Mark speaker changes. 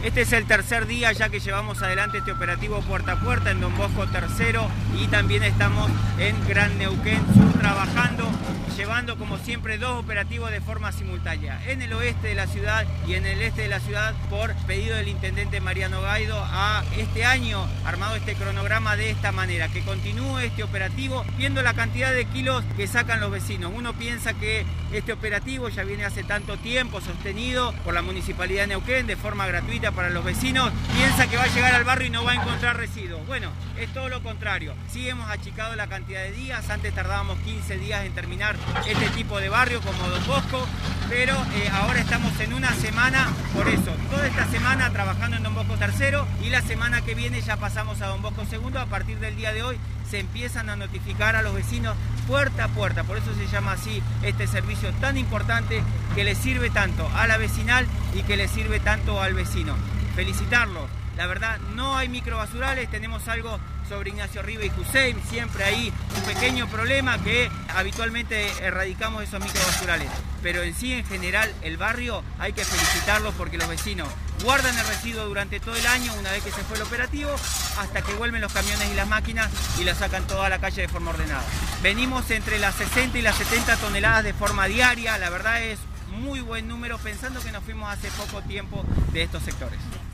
Speaker 1: Este es el tercer día ya que llevamos adelante este operativo puerta a puerta en Don Bosco Tercero y también estamos en Gran Neuquén Sur trabajando, llevando como siempre dos operativos de forma simultánea, en el oeste de la ciudad y en el este de la ciudad por pedido del intendente Mariano Gaido. A este año armado este cronograma de esta manera, que continúe este operativo viendo la cantidad de kilos que sacan los vecinos. Uno piensa que este operativo ya viene hace tanto tiempo sostenido por la Municipalidad de Neuquén de forma gratuita para los vecinos, piensa que va a llegar al barrio y no va a encontrar residuos. Bueno, es todo lo contrario. Sí hemos achicado la cantidad de días, antes tardábamos 15 días en terminar este tipo de barrio como Don Bosco, pero ahora estamos en una semana, por eso, toda esta semana trabajando en Don Bosco Tercero y la semana que viene ya pasamos a Don Bosco Segundo. A partir del día de hoy se empiezan a notificar a los vecinos puerta a puerta, por eso se llama así este servicio tan importante que le sirve tanto a la vecinal y que le sirve tanto al vecino. Felicitarlos. La verdad, no hay microbasurales, tenemos algo sobre Ignacio Riva y Hussein, siempre hay un pequeño problema que habitualmente erradicamos esos microbasurales. Pero en sí, en general, el barrio hay que felicitarlos porque los vecinos guardan el residuo durante todo el año, una vez que se fue el operativo, hasta que vuelven los camiones y las máquinas y la sacan toda la calle de forma ordenada. Venimos entre las 60 y las 70 toneladas de forma diaria, la verdad es muy buen número, pensando que nos fuimos hace poco tiempo de estos sectores.